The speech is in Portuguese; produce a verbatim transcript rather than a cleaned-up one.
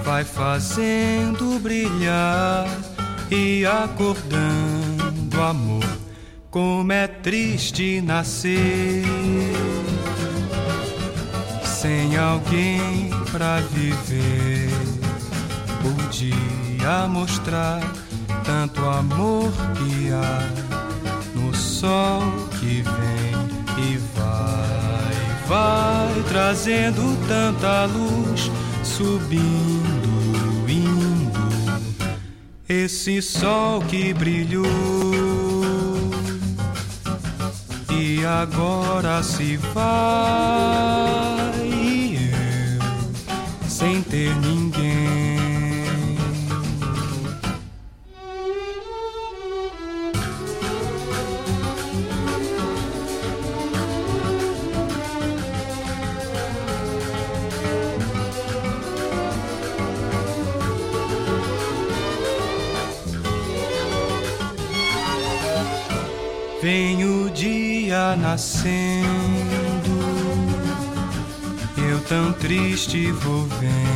vai fazendo brilhar e acordando amor. Como é triste nascer sem alguém pra viver. Podia mostrar tanto amor que há no sol que vem e vai, vai trazendo tanta luz, subindo, indo. Esse sol que brilhou e agora se vai, e eu sem ter ninguém. Vem o dia nascendo, eu tão triste vou vendo.